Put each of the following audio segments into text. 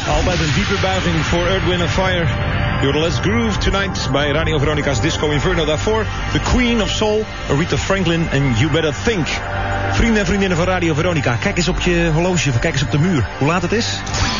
Altijd een diepe buiging voor Earth, Wind & Fire. You're Let's Groove Tonight bij Radio Veronica's Disco Inferno. Daarvoor The Queen of Soul, Aretha Franklin en You Better Think. Vrienden en vriendinnen van Radio Veronica, kijk eens op je horloge, kijk eens op de muur. Hoe laat het is?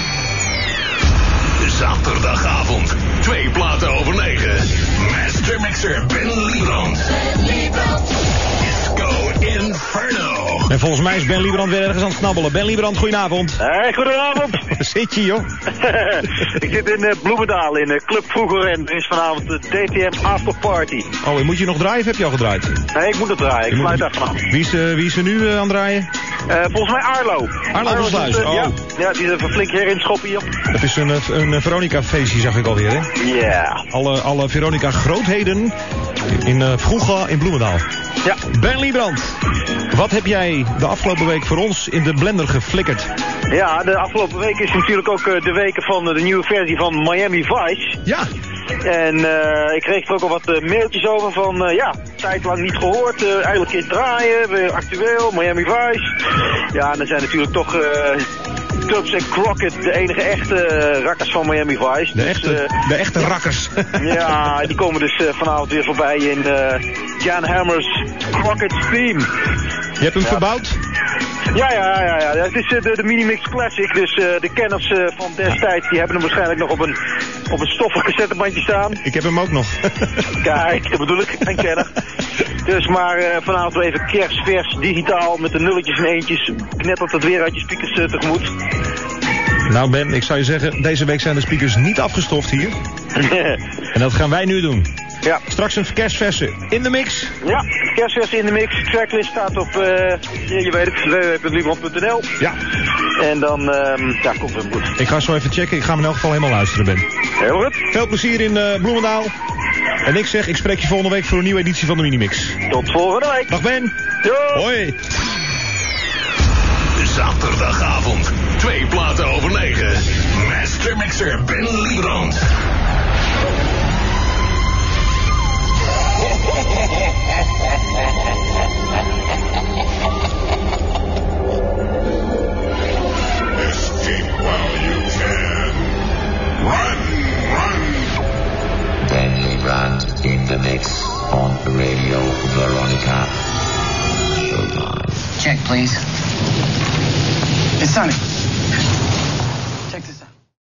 Zaterdagavond, 2 platen over 9. Master Mixer Ben Liebrand. Disco Inferno. En volgens mij is Ben Liebrand weer ergens aan het knabbelen. Ben Liebrand, goedenavond. Hey, goedenavond. Waar zit je, joh? Ik zit in Bloemendaal in Club Vroeger en er is vanavond de DTM Afterparty. Oh, en moet je nog draaien of heb je al gedraaid? Nee, ik moet het draaien. Ik sluit daar vanaf. Wie is er nu aan het draaien? Volgens mij Arlo. Arlo van Sluis, oh. Ja, die is even flink herinschoppen hier. Het is een Veronica-feestje, zag ik alweer, hè? Ja. Alle Veronica-grootheden vroeger in Bloemendaal. Ja. Ben Liebrand, wat heb jij de afgelopen week voor ons in de blender geflikkerd? Ja, de afgelopen week is natuurlijk ook de weken van de nieuwe versie van Miami Vice. Ja. En ik kreeg er ook al wat mailtjes over van, tijdlang niet gehoord, eigenlijk in draaien, weer actueel, Miami Vice. Ja, en er zijn natuurlijk toch Tubbs en Crockett de enige echte rakkers van Miami Vice. De echte rakkers. Ja, die komen dus vanavond weer voorbij in Jan Hammer's Crockett's Theme. Je hebt hem verbouwd? Ja. Het is de Minimix Classic, dus de kenners van destijds, die hebben hem waarschijnlijk nog op een stoffig cassettebandje staan. Ik heb hem ook nog. Kijk, dat bedoel ik, een kenner. Dus maar vanavond weer even kerstvers, digitaal, met de nulletjes en eentjes. Knettert het weer uit je speakers tegemoet. Nou Ben, ik zou je zeggen, deze week zijn de speakers niet afgestoft hier. En dat gaan wij nu doen. Ja. Straks een kerstverse in de mix. Ja, kerstverse in de mix. Tracklist staat op, je weet het, www.liebrand.nl. Ja. En dan, komt het goed. Ik ga zo even checken. Ik ga hem in elk geval helemaal luisteren, Ben. Heel goed. Veel plezier in Bloemendaal. En ik spreek je volgende week voor een nieuwe editie van de Minimix. Tot volgende week. Dag Ben. Yo. Hoi. Zaterdagavond, 2 platen over 9. Master Mixer Ben Liebrand. Escape while you can. Run! Ben Liebrand in the mix on Radio Veronica. Showtime. Check, please. It's Sonny.